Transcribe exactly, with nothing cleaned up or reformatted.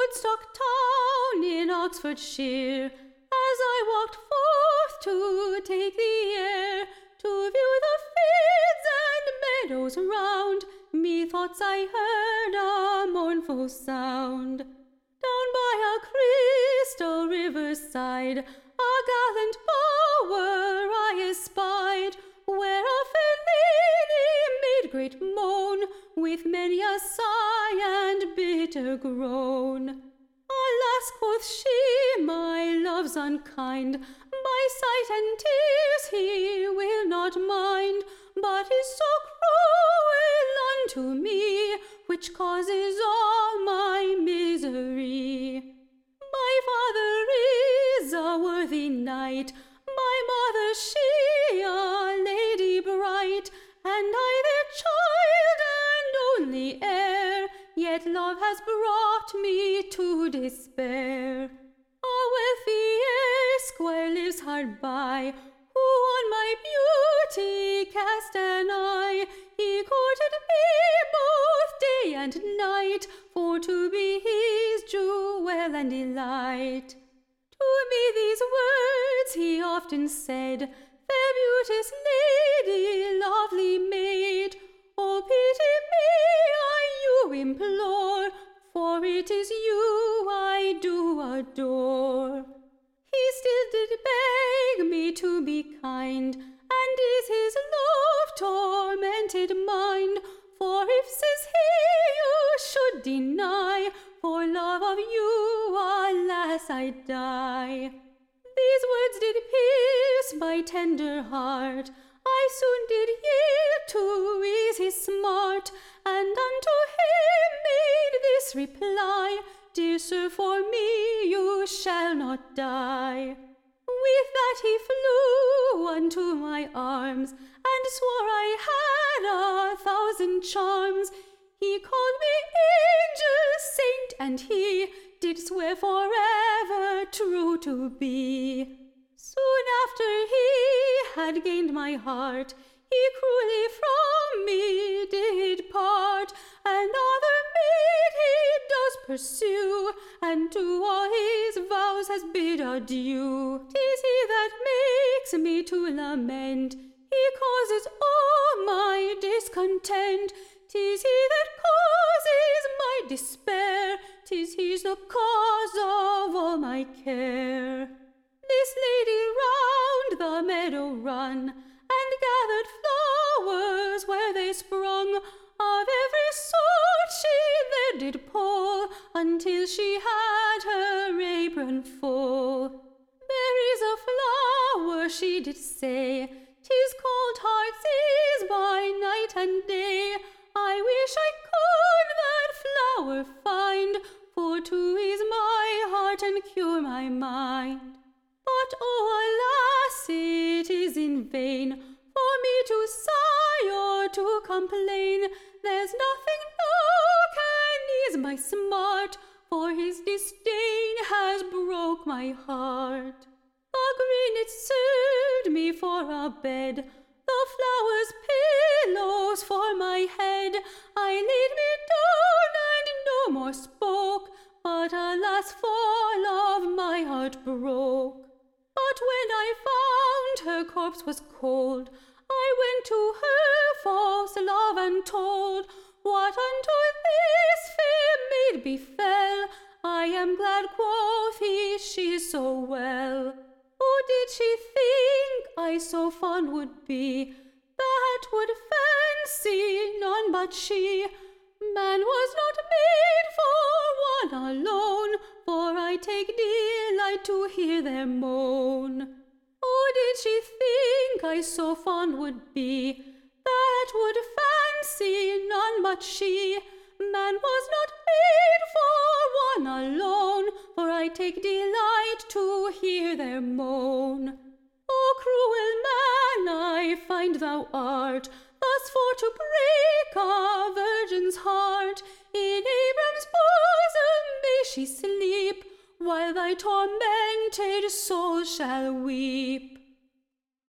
Woodstock town in Oxfordshire, as I walked forth to take the air, to view the fields and meadows round, methoughts I heard a mournful sound. Down by a crystal river's side, a gallant bower I espied, where a fair lady made great moan, with many a sigh and bitter groan. Alas, quoth she, my love's unkind, my sight and tears he will not mind, but is so cruel unto me, which causes all my misery. My father is a worthy knight, my mother she a lady bright, and I their child and only heir, yet love has brought me to despair. A wealthy esquire lives hard by, who on my beauty cast an eye. He courted me both day and night, for to be his jewel and delight. To me these words he often said, fair beauteous lady, lovely maid, oh pity me, I you implore, for it is you I do adore. He still did beg me to be kind, and is his love tormented mind, for if, says he, you should deny, for love of you, alas, I die. These words did pierce my tender heart, I soon did yield to ease his smart, and unto him made this reply, dear sir, for me you shall not die. With that he flew unto my arms, and swore I had a thousand charms. He called me angel, saint, and he did swear forever true to be. Soon after he had gained my heart, he cruelly from me did part, another maid he does pursue, and to all his vows has bid adieu. 'Tis he that makes me to lament, he causes all my discontent. 'Tis he that causes my despair, 'tis he's the cause of all my care. This lady round the meadow run, and gathered flowers where they sprung, of every sort she there did pull, until she had her apron full. There is a flower, she did say, 'tis called heart's ease by night and day. I wish I could that flower find, for to ease my heart and cure my mind. But oh, alas, it is in vain for me to sigh or to complain. There's nothing now can ease my smart, for his disdain has broke my heart. The green it served me for a bed, the flowers pillows for my head. I laid me down and no more spoke, but alas, for love my heart broke. But when I found her corpse was cold, I went to her false love and told what unto this fair maid befell. I am glad, quoth he, she's so well. Oh, did she think I so fond would be, that would fancy none but she? Man was not made for one alone, for I take delight to hear their moan. Oh, did she think I so fond would be, that would fancy none but she? Man was not made for one alone, for I take delight to hear their moan. O cruel man, I find thou art, thus for to break a virgin's heart. In Abram's bosom may she sleep, while thy tormented soul shall weep.